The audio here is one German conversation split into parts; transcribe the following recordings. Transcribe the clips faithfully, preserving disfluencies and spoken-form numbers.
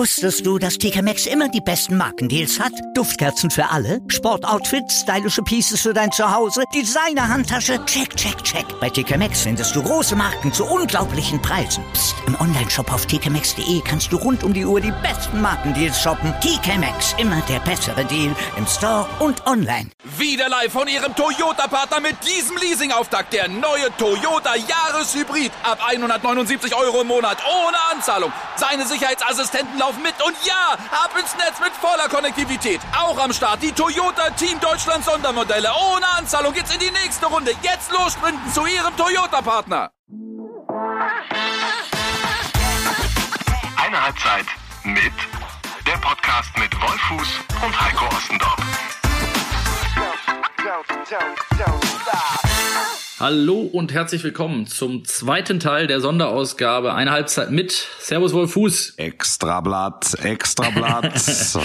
Wusstest du, dass T K Maxx immer die besten Markendeals hat? Duftkerzen für alle, Sportoutfits, stylische Pieces für dein Zuhause, Designer-Handtasche, check, check, check. Bei T K Maxx findest du große Marken zu unglaublichen Preisen. Psst. Im Onlineshop auf t k maxx punkt d e kannst du rund um die Uhr die besten Markendeals shoppen. T K Maxx, immer der bessere Deal im Store und online. Wieder live von Ihrem Toyota-Partner mit diesem Leasing-Auftakt. Der neue Toyota Jahreshybrid. Ab hundertneunundsiebzig Euro im Monat ohne Anzahlung. Seine Sicherheitsassistenten laufen mit und ja, ab ins Netz mit voller Konnektivität. Auch am Start die Toyota Team Deutschland Sondermodelle. Ohne Anzahlung geht's in die nächste Runde. Jetzt los sprinten zu Ihrem Toyota-Partner. Eine Halbzeit mit der Podcast mit Wolfuß und Heiko Ostendorf. Hallo und herzlich willkommen zum zweiten Teil der Sonderausgabe Eine Halbzeit mit. Servus Wolfuß. Extrablatt, Extrablatt,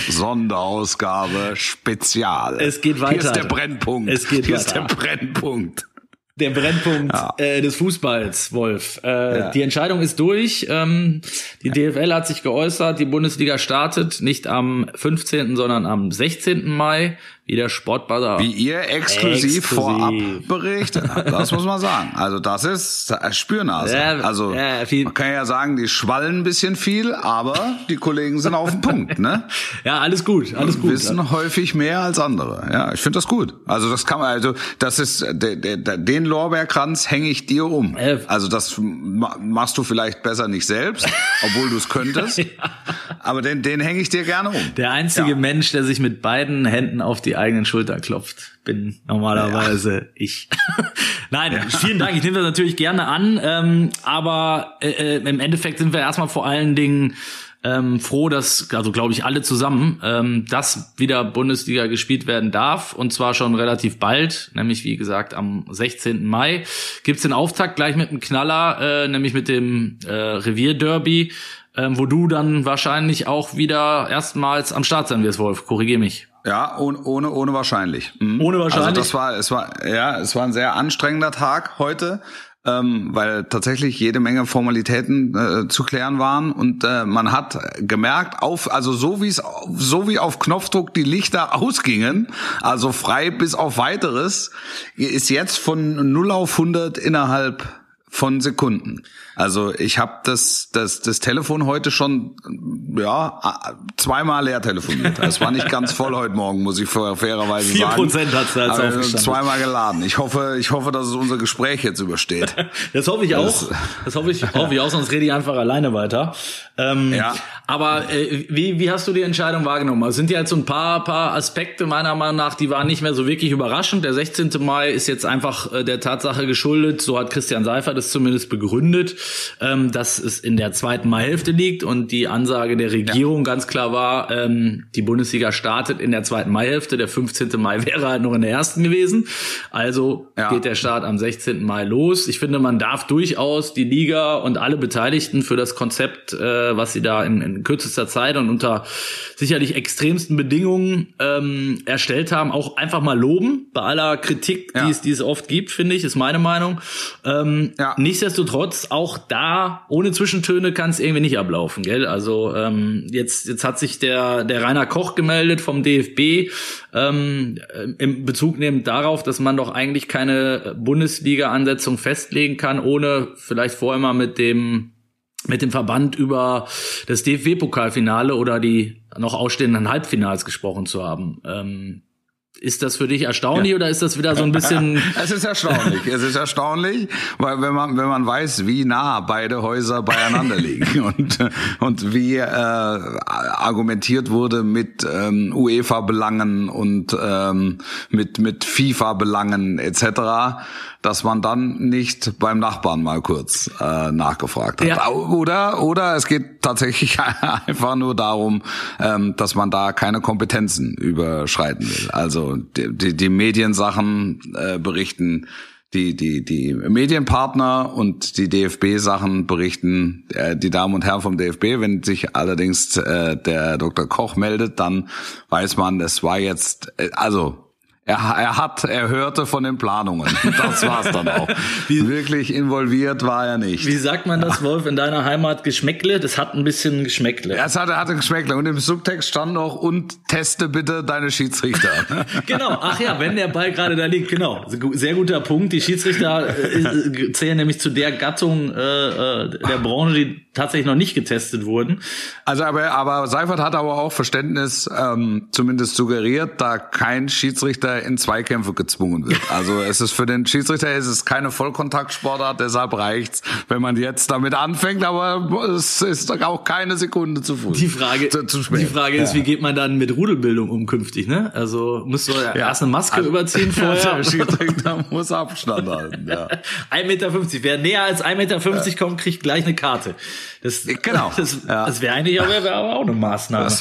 Sonderausgabe, Spezial. Es geht weiter. Hier ist der Brennpunkt. Es geht Hier weiter. ist der Brennpunkt. Der Brennpunkt ja. äh, des Fußballs, Wolf. Äh, ja. Die Entscheidung ist durch. Ähm, die D F L hat sich geäußert. Die Bundesliga startet nicht am fünfzehnten, sondern am sechzehnten Mai. Wie der Sportbuzzer. Wie ihr exklusiv, exklusiv. vorab berichtet habt. Das muss man sagen. Also das ist Spürnase. Ja, also ja, viel. Man kann ja sagen, die schwallen ein bisschen viel, aber die Kollegen sind auf dem Punkt, ne? Ja, alles gut, alles gut. Wissen häufig mehr als andere. Ja, ich finde das gut. Also das kann man, also das ist der, der, den Lorbeerkranz hänge ich dir um. Äh. Also das machst du vielleicht besser nicht selbst, obwohl du es könntest. Ja. Aber den, den hänge ich dir gerne um. Der einzige ja. Mensch, der sich mit beiden Händen auf die eigenen Schultern klopft, bin normalerweise ja. ich. Nein, ja. vielen Dank. Ich nehme das natürlich gerne an. Ähm, aber äh, im Endeffekt sind wir erstmal vor allen Dingen ähm, froh, dass, also glaube ich alle zusammen, ähm, dass wieder Bundesliga gespielt werden darf. Und zwar schon relativ bald, nämlich wie gesagt am sechzehnten Mai. Gibt's den Auftakt gleich mit einem Knaller, äh, nämlich mit dem äh, Revierderby. Ähm, wo du dann wahrscheinlich auch wieder erstmals am Start sein wirst, Wolf. Korrigier mich. Ja, ohne, ohne, ohne wahrscheinlich. Mhm. Ohne wahrscheinlich? Also das war, es war, ja, es war ein sehr anstrengender Tag heute, ähm, weil tatsächlich jede Menge Formalitäten äh, zu klären waren und äh, man hat gemerkt, auf, also so wie es, so wie auf Knopfdruck die Lichter ausgingen, also frei bis auf Weiteres, ist jetzt von null auf hundert innerhalb von Sekunden. Also ich habe das das das Telefon heute schon ja zweimal leer telefoniert. Es war nicht ganz voll heute Morgen, muss ich fairerweise Vier sagen. Prozent hat's da jetzt also aufgestanden. Zweimal geladen. Ich hoffe, ich hoffe, dass es unser Gespräch jetzt übersteht. Das hoffe ich auch. Das, das hoffe ich, hoffe ich auch, sonst rede ich einfach alleine weiter. Ähm, ja. Aber äh, wie wie hast du die Entscheidung wahrgenommen? Es sind ja jetzt so ein paar paar Aspekte meiner Meinung nach, die waren nicht mehr so wirklich überraschend. Der sechzehnte Mai ist jetzt einfach äh, der Tatsache geschuldet. So hat Christian Seifert das zumindest begründet, ähm, dass es in der zweiten Maihälfte liegt und die Ansage der Regierung ja. ganz klar war, ähm, die Bundesliga startet in der zweiten Maihälfte, der fünfzehnte Mai wäre halt noch in der ersten gewesen, also ja. geht der Start am sechzehnten Mai los. Ich finde, man darf durchaus die Liga und alle Beteiligten für das Konzept, äh, was sie da in, in kürzester Zeit und unter sicherlich extremsten Bedingungen ähm, erstellt haben, auch einfach mal loben, bei aller Kritik, ja. die es die es oft gibt, finde ich, ist meine Meinung. Ähm, ja. Nichtsdestotrotz, auch da, ohne Zwischentöne kann es irgendwie nicht ablaufen, gell? Also ähm, jetzt jetzt hat sich der der Rainer Koch gemeldet vom D F B, ähm, im Bezug nehmend darauf, dass man doch eigentlich keine Bundesliga-Ansetzung festlegen kann, ohne vielleicht vorher mal mit dem mit dem Verband über das D F B-Pokalfinale oder die noch ausstehenden Halbfinals gesprochen zu haben. Ähm, Ist das für dich erstaunlich ja. oder ist das wieder so ein bisschen... Es ist erstaunlich, es ist erstaunlich, weil wenn man wenn man weiß, wie nah beide Häuser beieinander liegen und und wie äh, argumentiert wurde mit ähm, UEFA-Belangen und ähm, mit mit FIFA-Belangen et cetera, dass man dann nicht beim Nachbarn mal kurz äh, nachgefragt hat. Ja. Oder oder es geht tatsächlich einfach nur darum, ähm, dass man da keine Kompetenzen überschreiten will. Also die, die, die Mediensachen äh, berichten, die die die Medienpartner und die D F B-Sachen berichten äh, die Damen und Herren vom D F B. Wenn sich allerdings äh, der Doktor Koch meldet, dann weiß man, es war jetzt, äh, also Er, er hat, er hörte von den Planungen. Das war's dann auch. Wie, wirklich involviert war er nicht. Wie sagt man das, Wolf, in deiner Heimat? Geschmäckle? Das hat ein bisschen Geschmäckle. Ja, es hatte, hatte Geschmäckle. Und im Subtext stand noch, und teste bitte deine Schiedsrichter. Genau. Ach ja, wenn der Ball gerade da liegt. Genau. Sehr guter Punkt. Die Schiedsrichter äh, zählen nämlich zu der Gattung äh, der Branche, die tatsächlich noch nicht getestet wurden. Also, aber, aber Seifert hat aber auch Verständnis, ähm, zumindest suggeriert, da kein Schiedsrichter in Zweikämpfe gezwungen wird. Also es ist für den Schiedsrichter es ist keine Vollkontaktsportart, deshalb reicht's, wenn man jetzt damit anfängt, aber es ist auch keine Sekunde zu früh. Die Frage, zu, zu spät. Die Frage ist, ja. Wie geht man dann mit Rudelbildung um künftig, ne? Also musst du ja erst eine Maske also, überziehen vorher. Der Schiedsrichter muss Abstand halten, ja. ein Meter fünfzig. Wer näher als ein Meter fünfzig ja. kommt, kriegt gleich eine Karte. Das, genau. Das, ja. das wäre eigentlich aber, wär aber auch eine Maßnahme. Das,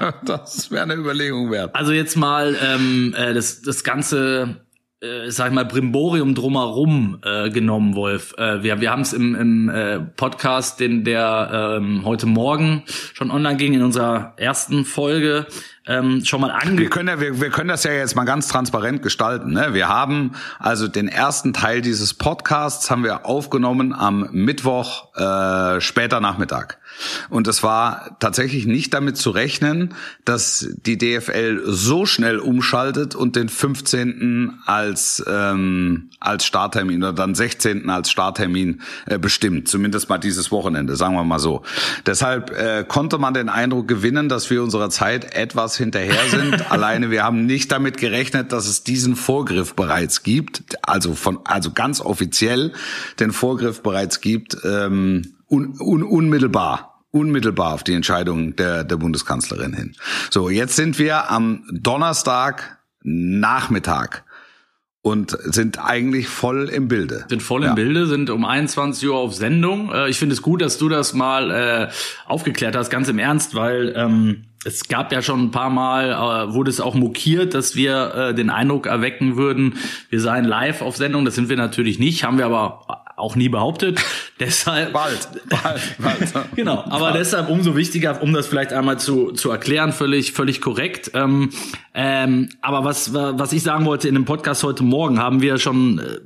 das wäre eine Überlegung wert. Also jetzt mal ähm, das das ganze, äh, sag ich mal, Brimborium drumherum äh, genommen, Wolf. Äh, wir wir haben es im, im äh, Podcast, den der ähm, heute Morgen schon online ging, in unserer ersten Folge, ähm, schon mal ange... Wir können ja, wir, wir können das ja jetzt mal ganz transparent gestalten, ne? Wir haben also den ersten Teil dieses Podcasts haben wir aufgenommen am Mittwoch äh, später Nachmittag. Und es war tatsächlich nicht damit zu rechnen, dass die D F L so schnell umschaltet und den fünfzehnten als ähm, als Starttermin oder dann sechzehnten als Starttermin äh, bestimmt. Zumindest mal dieses Wochenende, sagen wir mal so. Deshalb äh, konnte man den Eindruck gewinnen, dass wir unserer Zeit etwas hinterher sind. Alleine wir haben nicht damit gerechnet, dass es diesen Vorgriff bereits gibt. Also von also ganz offiziell den Vorgriff bereits gibt. Ähm, Un, un, unmittelbar, unmittelbar auf die Entscheidung der, der Bundeskanzlerin hin. So, jetzt sind wir am Donnerstag Nachmittag und sind eigentlich voll im Bilde. Sind voll im ja. Bilde, sind um einundzwanzig Uhr auf Sendung. Ich finde es gut, dass du das mal äh, aufgeklärt hast, ganz im Ernst, weil ähm, es gab ja schon ein paar Mal, äh, wurde es auch mokiert, dass wir äh, den Eindruck erwecken würden, wir seien live auf Sendung. Das sind wir natürlich nicht, haben wir aber auch nie behauptet. Deshalb bald, bald, bald. Genau, aber bald. Deshalb umso wichtiger, um das vielleicht einmal zu zu erklären, völlig völlig korrekt. Ähm, ähm, aber was was ich sagen wollte in dem Podcast heute Morgen, haben wir schon äh,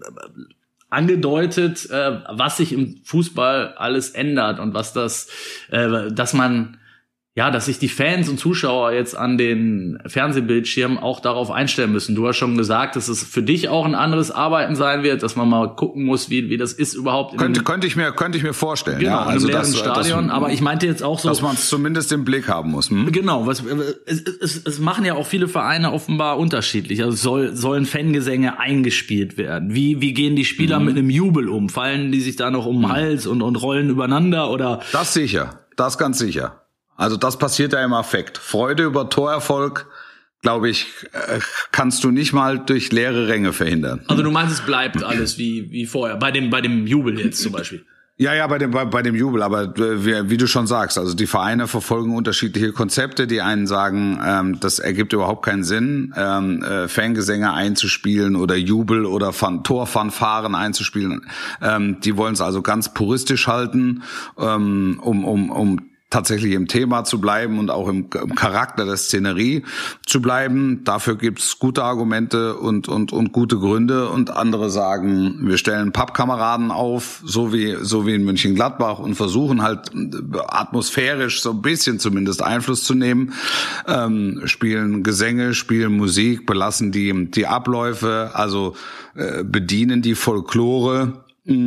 angedeutet, äh, was sich im Fußball alles ändert und was das, äh, dass man ja, dass sich die Fans und Zuschauer jetzt an den Fernsehbildschirmen auch darauf einstellen müssen. Du hast schon gesagt, dass es für dich auch ein anderes Arbeiten sein wird, dass man mal gucken muss, wie wie das ist überhaupt. Könnte könnte ich mir könnte ich mir vorstellen. Genau, ja, in also einem leeren das, Stadion. Das, aber ich meinte jetzt auch so, dass man es zumindest im Blick haben muss. Hm? Genau, was es, es, es machen ja auch viele Vereine offenbar unterschiedlich. Also soll sollen Fangesänge eingespielt werden? Wie wie gehen die Spieler mhm. mit einem Jubel um? Fallen die sich da noch um den Hals und und rollen übereinander oder? Das sicher, das ganz sicher. Also das passiert ja im Affekt. Freude über Torerfolg, glaube ich, kannst du nicht mal durch leere Ränge verhindern. Also du meinst, es bleibt alles wie wie vorher, bei dem bei dem Jubel jetzt zum Beispiel? Ja, ja, bei dem bei, bei dem Jubel, aber wie, wie du schon sagst, also die Vereine verfolgen unterschiedliche Konzepte. Die einen sagen, ähm, das ergibt überhaupt keinen Sinn, ähm, äh, Fangesänge einzuspielen oder Jubel oder Fan- Torfanfaren einzuspielen. Ähm, die wollen es also ganz puristisch halten, ähm, um um um tatsächlich im Thema zu bleiben und auch im, im Charakter der Szenerie zu bleiben. Dafür gibt's gute Argumente und und und gute Gründe. Und andere sagen, wir stellen Pappkameraden auf, so wie so wie in Mönchengladbach, und versuchen halt atmosphärisch so ein bisschen zumindest Einfluss zu nehmen. Ähm, spielen Gesänge, spielen Musik, belassen die die Abläufe, also äh, bedienen die Folklore.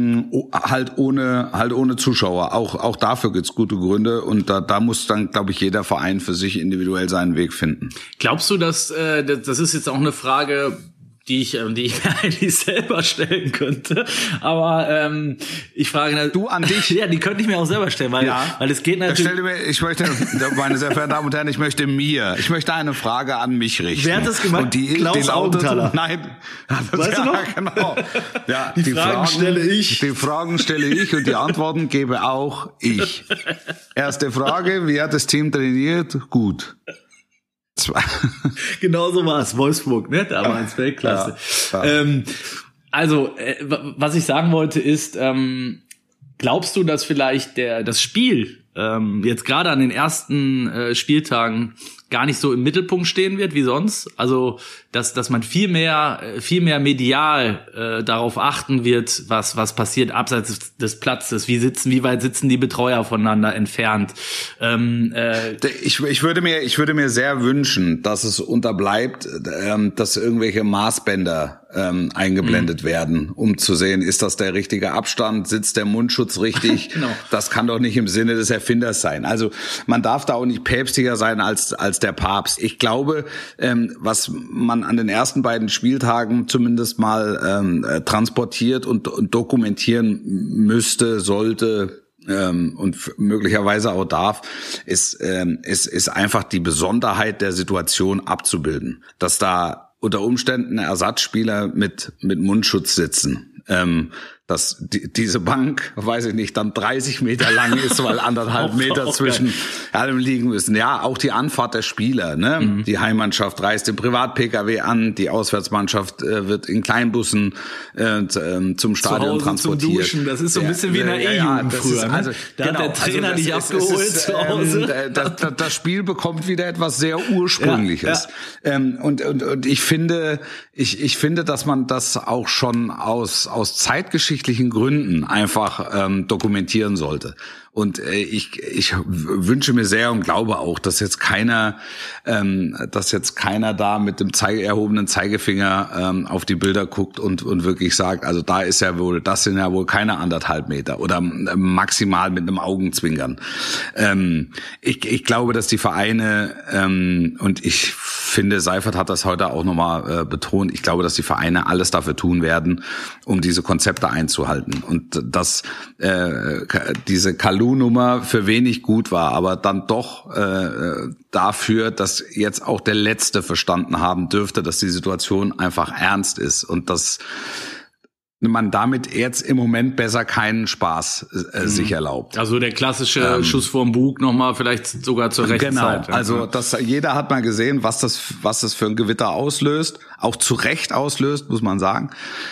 Halt ohne, halt ohne Zuschauer. Auch, auch dafür gibt's gute Gründe, und da, da muss dann, glaube ich, jeder Verein für sich individuell seinen Weg finden. Glaubst du, dass, äh, das ist jetzt auch eine Frage, die ich, die ich mir eigentlich selber stellen könnte, aber ähm, ich frage du an dich. Ja, die könnte ich mir auch selber stellen, weil ja. weil es geht natürlich. Stell mir, ich möchte, meine sehr verehrten Damen und Herren, ich möchte mir, ich möchte eine Frage an mich richten. Wer hat das gemacht? Und die, Klaus die lautet, nein, das, weißt ja, du noch? Genau. Ja, die, die Fragen, Fragen stelle ich. Die Fragen stelle ich und die Antworten gebe auch ich. Erste Frage: Wie hat das Team trainiert? Gut. Genau so war es, Wolfsburg, ne? Damals Weltklasse. Ja, ja. Ähm, also, äh, was ich sagen wollte ist, ähm, glaubst du, dass vielleicht der das Spiel ähm, jetzt gerade an den ersten äh, Spieltagen gar nicht so im Mittelpunkt stehen wird wie sonst. Also dass dass man viel mehr viel mehr medial äh, darauf achten wird, was was passiert abseits des Platzes, wie sitzen, wie weit sitzen die Betreuer voneinander entfernt. Ähm, äh, ich ich würde mir ich würde mir sehr wünschen, dass es unterbleibt, ähm, dass irgendwelche Maßbänder ähm, eingeblendet mhm. werden, um zu sehen, ist das der richtige Abstand, sitzt der Mundschutz richtig? Genau. Das kann doch nicht im Sinne des Erfinders sein. Also man darf da auch nicht päpstlicher sein als als der Papst. Ich glaube, ähm, was man an den ersten beiden Spieltagen zumindest mal ähm, transportiert und, und dokumentieren müsste, sollte ähm, und f- möglicherweise auch darf, ist, ähm, ist, ist einfach die Besonderheit der Situation abzubilden. Dass da unter Umständen Ersatzspieler mit mit Mundschutz sitzen. Ähm, dass die, diese Bank, weiß ich nicht, dann dreißig Meter lang ist, weil anderthalb Meter zwischen allem liegen müssen. Ja, auch die Anfahrt der Spieler, ne? Mhm. Die Heimmannschaft reist im Privat-P K W an, die Auswärtsmannschaft äh, wird in Kleinbussen äh, zum Stadion transportiert. Zum Duschen, das ist so ein bisschen ja, wie in der E-Jugend ja, ja, früher. Also, da genau, hat der Trainer also nicht ist, abgeholt ist, zu Hause. Ähm, das, das, das Spiel bekommt wieder etwas sehr Ursprüngliches. Ja, ja. Ähm, und, und, und ich finde, ich, ich finde, dass man das auch schon aus, aus zeitgeschichtlichen Gründen einfach ähm, dokumentieren sollte. Und äh, ich ich wünsche mir sehr und glaube auch, dass jetzt keiner ähm, dass jetzt keiner da mit dem Zeige, erhobenen Zeigefinger ähm, auf die Bilder guckt und und wirklich sagt, also da ist ja wohl, das sind ja wohl keine anderthalb Meter oder maximal mit einem Augenzwinkern. Ähm, ich ich glaube, dass die Vereine ähm, und ich finde, Seifert hat das heute auch nochmal äh, betont, ich glaube, dass die Vereine alles dafür tun werden, um diese Konzepte einzuhalten und dass äh, diese Kalu Nummer für wenig gut war, aber dann doch äh, dafür, dass jetzt auch der Letzte verstanden haben dürfte, dass die Situation einfach ernst ist und dass man damit jetzt im Moment besser keinen Spaß äh, sich erlaubt. Also der klassische ähm, Schuss vorm Bug nochmal vielleicht sogar zur rechten genau, Zeit. Genau, also das, jeder hat mal gesehen, was das was das für ein Gewitter auslöst, auch zu Recht auslöst, muss man sagen.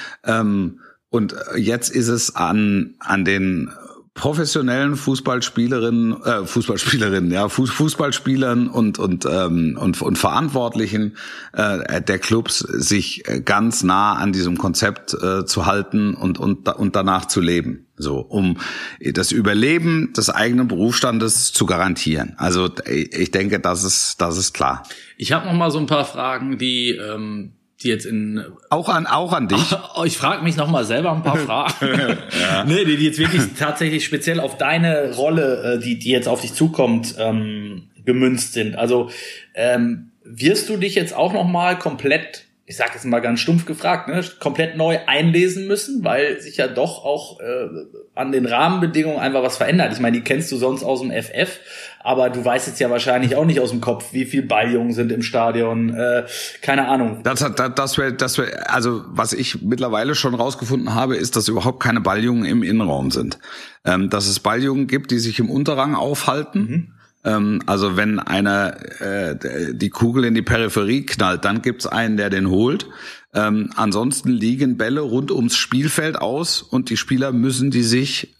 Ähm, und jetzt ist es an an den professionellen Fußballspielerinnen, äh, Fußballspielerinnen, ja, Fuß, Fußballspielern und und ähm, und und Verantwortlichen äh, der Clubs, sich ganz nah an diesem Konzept äh, zu halten und und und danach zu leben, so um das Überleben des eigenen Berufsstandes zu garantieren. Also ich denke, das ist das ist klar. Ich habe noch mal so ein paar Fragen, die ähm die jetzt in auch an auch an dich. Ich frage mich noch mal selber ein paar Fragen. Ja. Nee, die jetzt wirklich tatsächlich speziell auf deine Rolle, die die jetzt auf dich zukommt, ähm, gemünzt sind. Also ähm, wirst du dich jetzt auch noch mal komplett, ich sage jetzt mal ganz stumpf gefragt, ne, komplett neu einlesen müssen, weil sich ja doch auch äh, an den Rahmenbedingungen einfach was verändert. Ich meine, die kennst du sonst aus dem F F, aber du weißt jetzt ja wahrscheinlich auch nicht aus dem Kopf, wie viel Balljungen sind im Stadion, äh, keine Ahnung. Das hat, das, das wäre, das wäre, also was ich mittlerweile schon rausgefunden habe, ist, dass überhaupt keine Balljungen im Innenraum sind. Ähm, dass es Balljungen gibt, die sich im Unterrang aufhalten. Mhm. Ähm, also wenn einer äh, die Kugel in die Peripherie knallt, dann gibt's einen, der den holt. Ähm, ansonsten liegen Bälle rund ums Spielfeld aus und die Spieler müssen die sich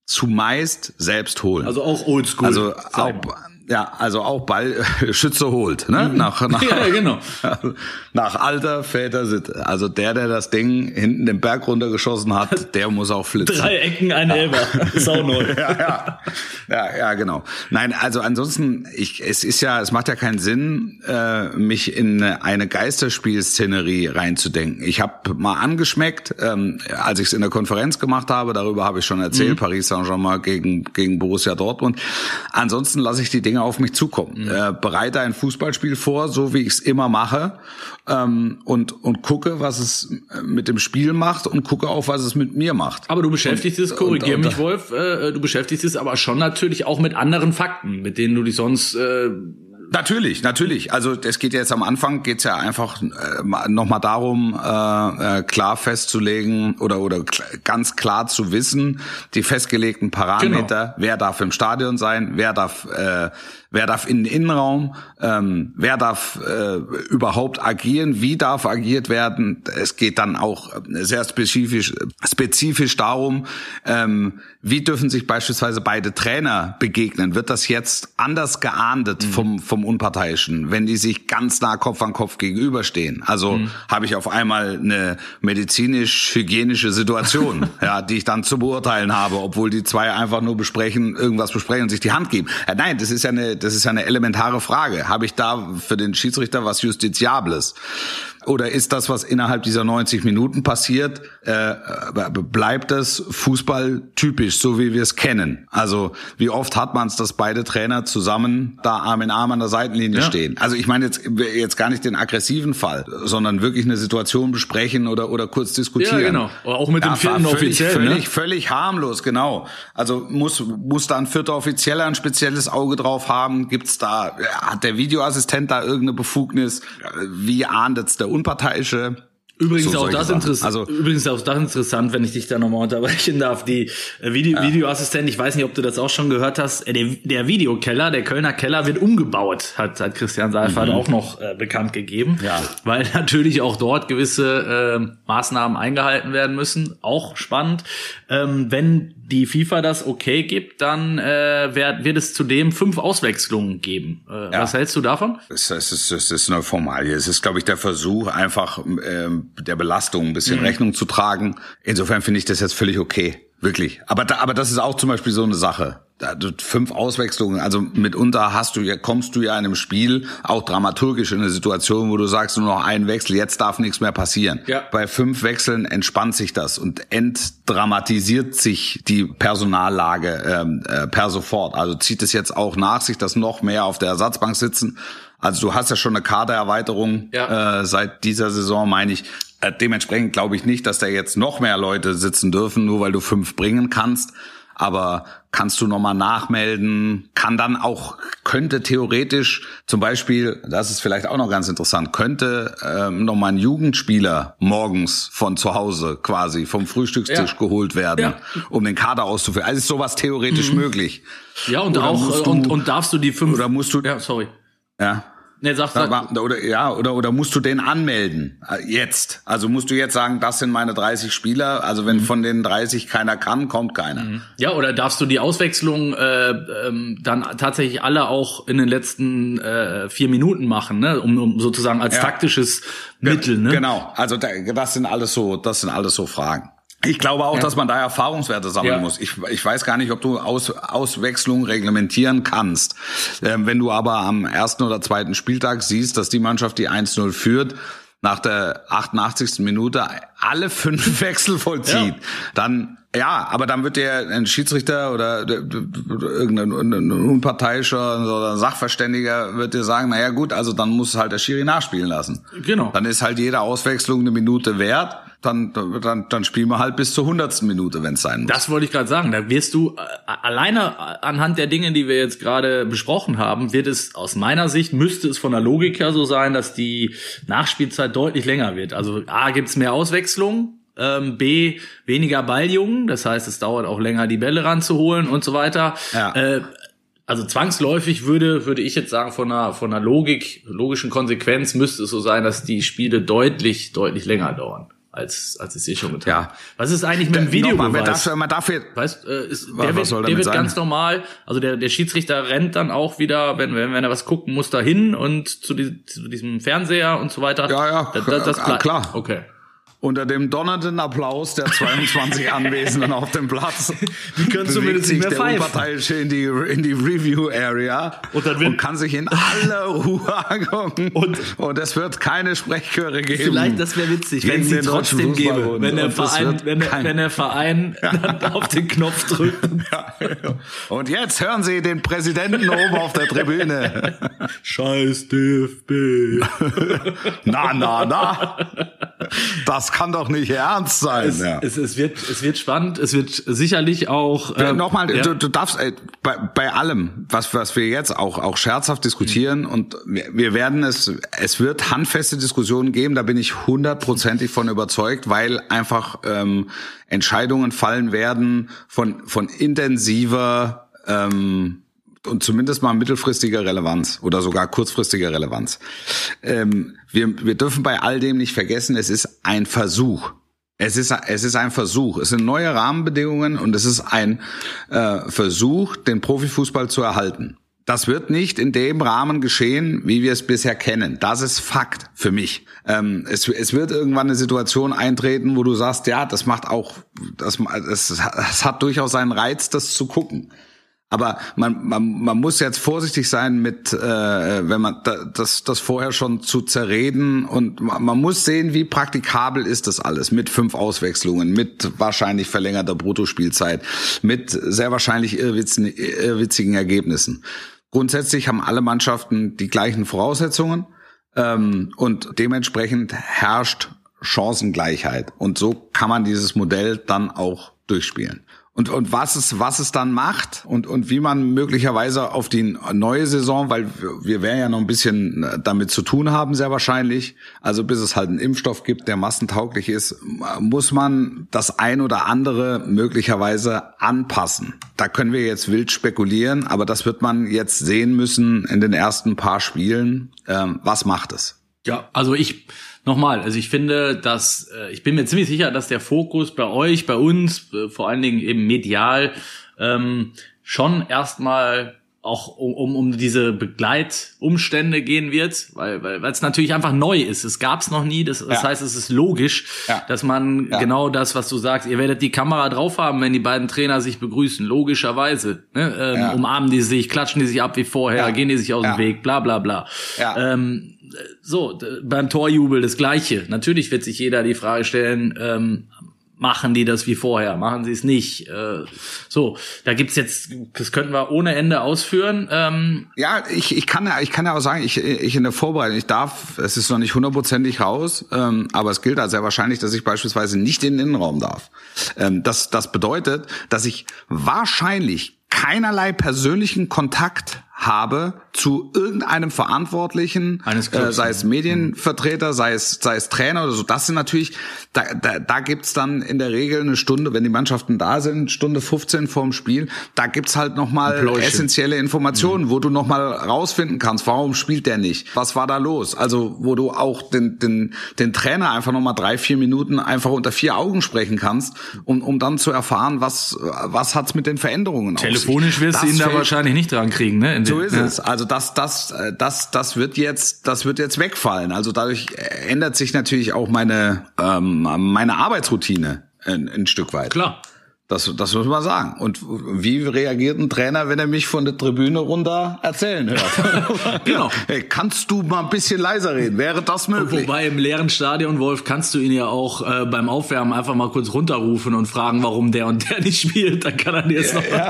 zumeist selbst holen. Also auch oldschool. Also auch, ja, also auch Ball Schütze holt, ne? Mhm. Nach, nach, ja, genau. Nach alter Vätersitte. Also der, der das Ding hinten den Berg runtergeschossen hat, der muss auch flitzen. Drei Ecken, ein Elber. Ist auch neu. ja, ja. ja, ja, genau. Nein, also ansonsten, ich, es ist ja, es macht ja keinen Sinn, äh, mich in eine Geisterspielszenerie reinzudenken. Ich habe mal angeschmeckt, ähm, als ich es in der Konferenz gemacht habe, darüber habe ich schon erzählt, mhm. Paris Saint-Germain gegen gegen Borussia Dortmund. Ansonsten lasse ich die Dinge auf mich zukommen. Mhm. Äh, bereite ein Fußballspiel vor, so wie ich es immer mache, ähm, und und gucke, was es mit dem Spiel macht und gucke auch, was es mit mir macht. Aber du beschäftigst es, korrigier mich, Wolf, äh, du beschäftigst es aber schon natürlich auch mit anderen Fakten, mit denen du dich sonst äh Natürlich, natürlich. Also es geht jetzt am Anfang, geht's ja einfach äh, nochmal darum, äh, äh, klar festzulegen oder oder kl- ganz klar zu wissen, die festgelegten Parameter, genau. Wer darf im Stadion sein, wer darf äh, wer darf in den Innenraum, ähm, wer darf äh, überhaupt agieren, wie darf agiert werden. Es geht dann auch sehr spezifisch spezifisch darum, ähm, wie dürfen sich beispielsweise beide Trainer begegnen. Wird das jetzt anders geahndet mhm. vom vom Unparteiischen, wenn die sich ganz nah Kopf an Kopf gegenüberstehen? Also mhm. habe ich auf einmal eine medizinisch-hygienische Situation, ja, die ich dann zu beurteilen habe, obwohl die zwei einfach nur besprechen, irgendwas besprechen und sich die Hand geben. Ja, nein, das ist ja eine, das ist ja eine elementare Frage. Habe ich da für den Schiedsrichter was Justiziables? Oder ist das, was innerhalb dieser neunzig Minuten passiert, äh, bleibt es Fußball typisch, so wie wir es kennen? Also wie oft hat man es, dass beide Trainer zusammen da Arm in Arm an der Seitenlinie ja. stehen? Also ich meine jetzt jetzt gar nicht den aggressiven Fall, sondern wirklich eine Situation besprechen oder oder kurz diskutieren. Ja, genau. Oder auch mit ja, dem vierten Offiziellen. Völlig, ne? völlig harmlos, genau. Also muss muss da ein vierter Offizieller ein spezielles Auge drauf haben? Gibt's da, hat der Videoassistent da irgendeine Befugnis? Wie ahndet der Unparteiische? Übrigens, so auch das interess- also, übrigens auch das interessant, wenn ich dich da nochmal unterbrechen darf. Die äh, Video- ja. Videoassistent, ich weiß nicht, ob du das auch schon gehört hast, äh, der, der Videokeller, der Kölner Keller wird umgebaut, hat, hat Christian Seifert mhm. auch noch äh, bekannt gegeben. Ja. Weil natürlich auch dort gewisse äh, Maßnahmen eingehalten werden müssen. Auch spannend. Ähm, wenn die FIFA das okay gibt, dann äh, wird, wird es zudem fünf Auswechslungen geben. Äh, ja. Was hältst du davon? Es ist, es ist, es ist eine Formalie. Es ist, glaube ich, der Versuch, einfach ähm, der Belastung ein bisschen mhm. Rechnung zu tragen. Insofern finde ich das jetzt völlig okay. Wirklich. Aber da, aber das ist auch zum Beispiel so eine Sache. Da, fünf Auswechslungen, also mitunter hast du ja, kommst du ja in einem Spiel auch dramaturgisch in eine Situation, wo du sagst, nur noch ein Wechsel, jetzt darf nichts mehr passieren. Ja. Bei fünf Wechseln entspannt sich das und entdramatisiert sich die Personallage ähm, äh, per sofort. Also zieht es jetzt auch nach sich, dass noch mehr auf der Ersatzbank sitzen. Also du hast ja schon eine Kadererweiterung ja. äh, seit dieser Saison, meine ich. Äh, dementsprechend glaube ich nicht, dass da jetzt noch mehr Leute sitzen dürfen, nur weil du fünf bringen kannst. Aber kannst du nochmal nachmelden, kann dann auch, könnte theoretisch zum Beispiel, das ist vielleicht auch noch ganz interessant, könnte ähm, nochmal ein Jugendspieler morgens von zu Hause quasi vom Frühstückstisch ja. geholt werden, ja. um den Kader auszuführen. Also ist sowas theoretisch mhm. möglich. Ja, und oder auch, du, und, und darfst du die fünf... Oder musst du... Ja, sorry. Ja. Nee, sag, sag. Oder, ja, oder, oder musst du den anmelden? Jetzt. Also musst du jetzt sagen, das sind meine dreißig Spieler. Also wenn mhm. von den dreißig keiner kann, kommt keiner. Mhm. Ja, oder darfst du die Auswechslung äh, ähm, dann tatsächlich alle auch in den letzten äh, vier Minuten machen, ne? Um, um sozusagen als ja. taktisches Mittel, ne? Genau. Also das sind alles so, das sind alles so Fragen. Ich glaube auch, ja. dass man da Erfahrungswerte sammeln ja. muss. Ich, ich weiß gar nicht, ob du Aus, Auswechslung reglementieren kannst. Ähm, wenn du aber am ersten oder zweiten Spieltag siehst, dass die Mannschaft, die eins null führt, nach der achtundachtzigsten Minute alle fünf Wechsel vollzieht, ja. dann, ja, aber dann wird der ein Schiedsrichter oder irgendein Unparteiischer oder Sachverständiger wird dir sagen, naja gut, also dann muss halt der Schiri nachspielen lassen. Genau. Dann ist halt jede Auswechslung eine Minute wert. Dann, dann, dann spielen wir halt bis zur hundertsten Minute, wenn es sein muss. Das wollte ich gerade sagen. Da wirst du äh, alleine anhand der Dinge, die wir jetzt gerade besprochen haben, wird es aus meiner Sicht, müsste es von der Logik her so sein, dass die Nachspielzeit deutlich länger wird. Also A, gibt's mehr Auswechslungen, ähm, B, weniger Balljungen. Das heißt, es dauert auch länger, die Bälle ranzuholen und so weiter. Ja. Äh, Also zwangsläufig würde würde ich jetzt sagen, von einer von einer Logik, logischen Konsequenz müsste es so sein, dass die Spiele deutlich, deutlich länger dauern. Als, als es eh schon getan. Ja. Was ist eigentlich mit dem Videobeweis? Man darf, man darf jetzt, weißt, äh, ist, der wird, der wird ganz normal, also der, der Schiedsrichter rennt dann auch wieder, wenn, wenn, wenn er was gucken muss, dahin und zu, die, zu diesem Fernseher und so weiter. Ja, ja, das, das, das klar. Okay. Unter dem donnernden Applaus der zweiundzwanzig Anwesenden auf dem Platz die können zumindest nicht mehr der pfeifen. Unparteiische in die in die Review Area und, dann wird und kann sich in aller Ruhe angucken und, und es wird keine Sprechchöre geben. Vielleicht, das wäre witzig, wenn sie trotzdem gäbe, wenn der Verein, wenn der, wenn der Verein dann auf den Knopf drückt. Ja. Und jetzt hören Sie den Präsidenten oben auf der Tribüne. Scheiß D F B. Na, na, na. Das kann doch nicht ernst sein. Es, ja. es, es, wird, es wird spannend, es wird sicherlich auch... Äh, Nochmal, ja. du, du darfst äh, bei, bei allem, was, was wir jetzt auch, auch scherzhaft diskutieren mhm. und wir, wir werden es, es wird handfeste Diskussionen geben, da bin ich hundertprozentig von überzeugt, weil einfach ähm, Entscheidungen fallen werden von, von intensiver... Ähm, und zumindest mal mittelfristiger Relevanz oder sogar kurzfristiger Relevanz. Ähm, wir, wir dürfen bei all dem nicht vergessen, es ist ein Versuch. Es ist, es ist ein Versuch. Es sind neue Rahmenbedingungen und es ist ein äh, Versuch, den Profifußball zu erhalten. Das wird nicht in dem Rahmen geschehen, wie wir es bisher kennen. Das ist Fakt für mich. Ähm, es, es wird irgendwann eine Situation eintreten, wo du sagst, ja, das macht auch, das, das, das hat durchaus seinen Reiz, das zu gucken. Aber man, man, man muss jetzt vorsichtig sein mit, äh, wenn man da, das, das vorher schon zu zerreden, und man, man muss sehen, wie praktikabel ist das alles mit fünf Auswechslungen, mit wahrscheinlich verlängerter Bruttospielzeit, mit sehr wahrscheinlich irrwitzigen, irrwitzigen Ergebnissen. Grundsätzlich haben alle Mannschaften die gleichen Voraussetzungen, ähm, und dementsprechend herrscht Chancengleichheit. Und so kann man dieses Modell dann auch durchspielen. Und, und was es, was es dann macht und, und wie man möglicherweise auf die neue Saison, weil wir werden ja noch ein bisschen damit zu tun haben, sehr wahrscheinlich. Also bis es halt einen Impfstoff gibt, der massentauglich ist, muss man das ein oder andere möglicherweise anpassen. Da können wir jetzt wild spekulieren, aber das wird man jetzt sehen müssen in den ersten paar Spielen. Ähm, was macht es? Ja, also ich, nochmal, also ich finde, dass, äh, ich bin mir ziemlich sicher, dass der Fokus bei euch, bei uns, äh, vor allen Dingen eben medial, ähm, schon erstmal auch um, um, um diese Begleitumstände gehen wird, weil, weil, weil es natürlich einfach neu ist. Es gab's noch nie, das, das ja. heißt, es ist logisch, ja. dass man ja. genau das, was du sagst, ihr werdet die Kamera drauf haben, wenn die beiden Trainer sich begrüßen, logischerweise, ne? ähm, ja. umarmen die sich, klatschen die sich ab wie vorher, ja. gehen die sich aus ja. dem Weg, bla bla bla. Ja. Ähm, so, beim Torjubel das Gleiche. Natürlich wird sich jeder die Frage stellen, ähm, machen die das wie vorher, machen sie es nicht. Äh, so, da gibt's jetzt, das könnten wir ohne Ende ausführen. Ähm, ja, ich, ich kann ja, ich kann ja auch sagen, ich, ich in der Vorbereitung, ich darf, es ist noch nicht hundertprozentig raus, ähm, aber es gilt also sehr wahrscheinlich, dass ich beispielsweise nicht in den Innenraum darf. Ähm, das, das bedeutet, dass ich wahrscheinlich keinerlei persönlichen Kontakt habe zu irgendeinem Verantwortlichen, äh, sei es Medienvertreter, sei es sei es Trainer oder so. Das sind natürlich, da, da, da gibt's dann in der Regel eine Stunde, wenn die Mannschaften da sind, Stunde fünfzehn vorm Spiel, da gibt's halt nochmal essentielle Informationen, mhm. wo du nochmal rausfinden kannst, warum spielt der nicht? Was war da los? Also wo du auch den den den Trainer einfach nochmal drei, vier Minuten einfach unter vier Augen sprechen kannst, um um dann zu erfahren, was was hat's mit den Veränderungen auf sich. Telefonisch wirst du ihn da wahrscheinlich nicht dran kriegen, ne? So ist ja. es. Also das, das, das, das wird jetzt, das wird jetzt wegfallen. Also dadurch ändert sich natürlich auch meine, ähm, meine Arbeitsroutine ein, ein Stück weit. Klar. Das, das muss man sagen. Und wie reagiert ein Trainer, wenn er mich von der Tribüne runter erzählen hört? Genau. Hey, kannst du mal ein bisschen leiser reden? Wäre das möglich? Wobei im leeren Stadion, Wolf, kannst du ihn ja auch äh, beim Aufwärmen einfach mal kurz runterrufen und fragen, warum der und der nicht spielt. Dann kann er dir jetzt ja, noch... Ja.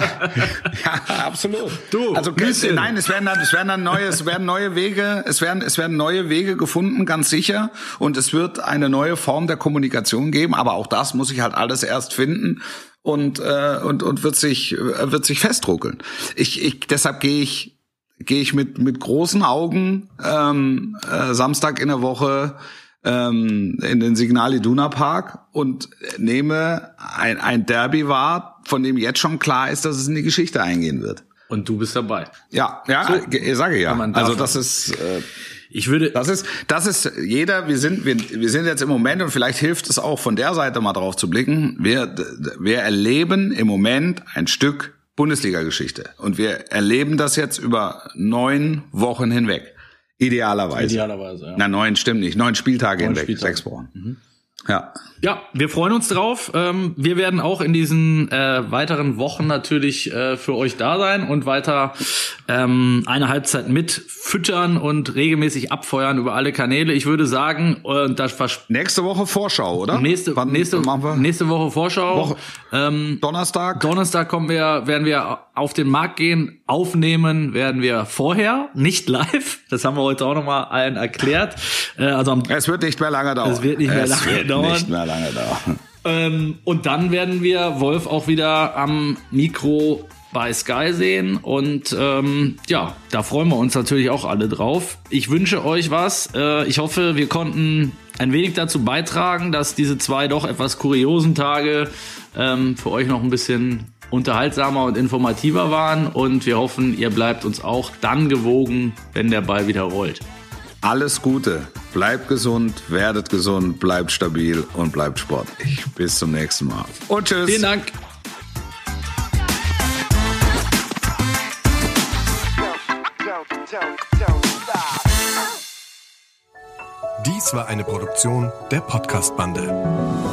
ja, absolut. Du, also nein, es werden dann, es werden dann neue, es werden neue Wege, es werden, es werden neue Wege gefunden, ganz sicher. Und es wird eine neue Form der Kommunikation geben. Aber auch das muss ich halt alles erst finden. Und äh, und und wird sich wird sich festruckeln. Ich ich deshalb gehe ich gehe ich mit mit großen Augen ähm, äh, Samstag in der Woche ähm, in den Signal Iduna Park und nehme ein ein Derby wahr, von dem jetzt schon klar ist, dass es in die Geschichte eingehen wird. Und du bist dabei. Ja, ja, so, ich sage ja. Also das ist äh, Ich würde, das ist, das ist jeder, wir sind, wir, wir sind jetzt im Moment, und vielleicht hilft es auch von der Seite mal drauf zu blicken, wir, wir erleben im Moment ein Stück Bundesliga-Geschichte. Und wir erleben das jetzt über neun Wochen hinweg. Idealerweise. Idealerweise, ja. Na, neun stimmt nicht. Neun Spieltage neun hinweg. Spieltage. Sechs Wochen. Mhm. Ja. Ja, wir freuen uns drauf. Ähm, wir werden auch in diesen äh, weiteren Wochen natürlich äh, für euch da sein und weiter ähm, eine Halbzeit mit füttern und regelmäßig abfeuern über alle Kanäle. Ich würde sagen, äh, das nächste Woche Vorschau, oder? Nächste, Wann nächste, machen wir? nächste Woche Vorschau. Woche, ähm, Donnerstag. Donnerstag kommen wir, werden wir auf den Markt gehen. Aufnehmen werden wir vorher, nicht live. Das haben wir heute auch nochmal allen erklärt. Äh, also am, es wird nicht mehr lange dauern. Es wird nicht mehr es lange wird dauern. Nicht mehr lange dauern. Ähm, und dann werden wir Wolf auch wieder am Mikro bei Sky sehen. Und ähm, ja, da freuen wir uns natürlich auch alle drauf. Ich wünsche euch was. Äh, ich hoffe, wir konnten ein wenig dazu beitragen, dass diese zwei doch etwas kuriosen Tage ähm, für euch noch ein bisschen unterhaltsamer und informativer waren. Und wir hoffen, ihr bleibt uns auch dann gewogen, wenn der Ball wieder rollt. Alles Gute, bleibt gesund, werdet gesund, bleibt stabil und bleibt sportlich. Bis zum nächsten Mal. Und tschüss. Vielen Dank. Dies war eine Produktion der Podcast-Bande.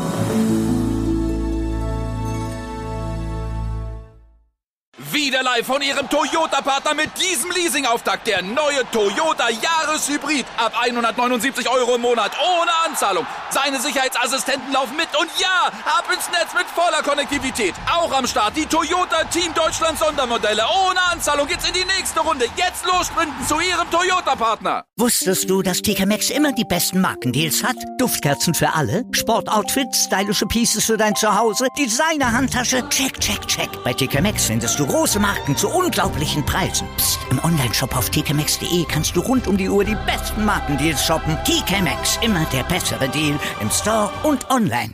Wieder live von Ihrem Toyota-Partner mit diesem Leasing-Auftakt. Der neue Toyota Jahreshybrid. Ab hundertneunundsiebzig Euro im Monat. Ohne Anzahlung. Seine Sicherheitsassistenten laufen mit. Und ja, ab ins Netz mit voller Konnektivität. Auch am Start die Toyota Team Deutschland Sondermodelle. Ohne Anzahlung geht's in die nächste Runde. Jetzt los sprinten zu Ihrem Toyota-Partner. Wusstest du, dass T K Maxx immer die besten Markendeals hat? Duftkerzen für alle, Sportoutfits, stylische Pieces für dein Zuhause, Designer-Handtasche, check, check, check. Bei T K Maxx findest du große Marken zu unglaublichen Preisen. Psst. Im Onlineshop auf t k maxx punkt d e kannst du rund um die Uhr die besten Markendeals shoppen. T K Maxx, immer der bessere Deal im Store und online.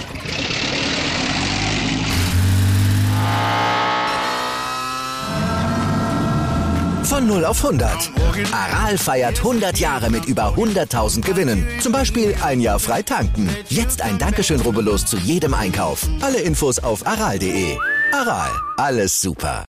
Von null auf hundert. Aral feiert hundert Jahre mit über hunderttausend Gewinnen. Zum Beispiel ein Jahr frei tanken. Jetzt ein Dankeschön, rubbellos zu jedem Einkauf. Alle Infos auf aral punkt de. Aral, alles super.